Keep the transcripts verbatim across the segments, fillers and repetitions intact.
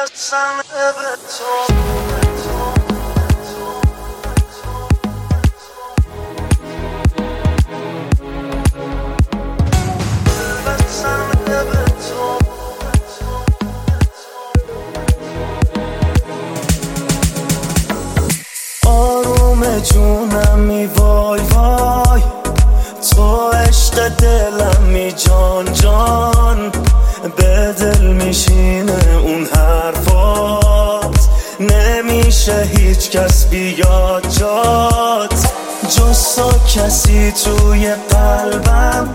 بستم به تو. آروم جونمی وای وای، تو عشق دلمی جان جان، به دل میشینه اون حرفات، نمیشه هیچ کس بیاد جات، جز تو کسی توی قلبم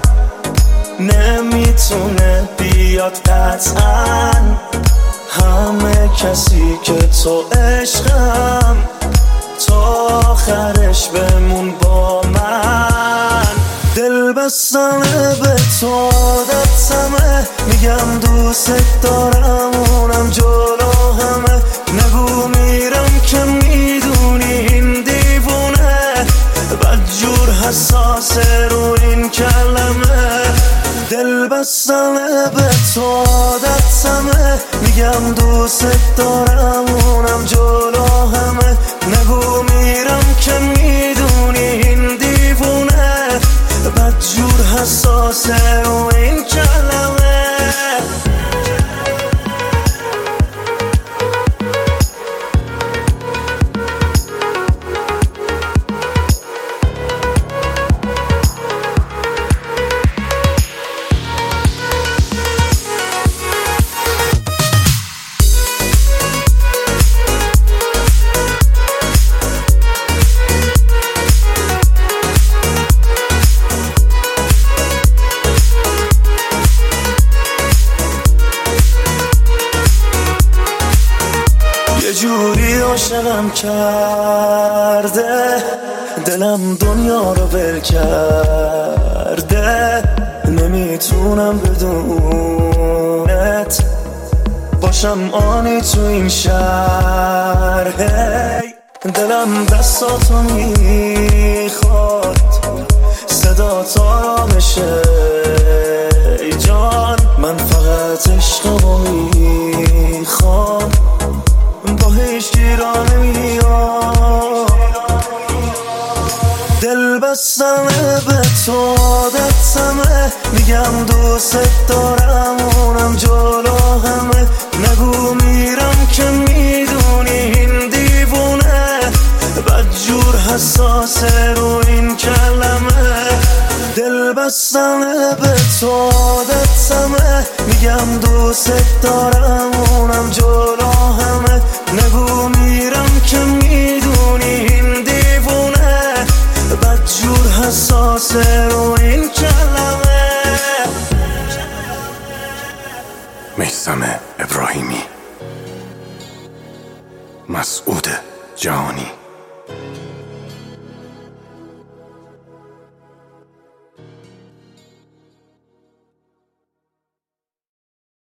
نمیتونه بیاد قطعا، همه کسی که تو عشقم، تا آخرش بمون با من. دل بستمه به تو عادتمه، میگم دوست دارم اونم جلو همه، نگو میرم که میدونی این دیوونه، بدجور حساسه رو این کلمه. دل بستمه به تو عادتمه، میگم دوست دارم اونم جلو همه، نگو میرم که میدونی این دیوونه، بدجور حساسه رو این کلمه. یه جوری عاشقم کرده، دلم دنیا رو ول کرده، نمیتونم بدونت باشم آنی تو این شهر. هی دلم دستاتو میخواد، صدا تا را بشه ای جان، من فقط عشقمو میخوام، با هیچ گیرا نمیام. دل بستمه به تو عادتمه، میگم دوست دارم اونم جلو همه، نگو میرم که میدونی این دیوونه، بدجور حساسه رو این کلمه. دل بستمه به تو عادتمه، میگم دوست دارم اونم جلو همه، نگو میرم که میدونی این دیوونه، بدجور حساسه رو این کلمه. میثم ابراهیمی، مسعود جهانی.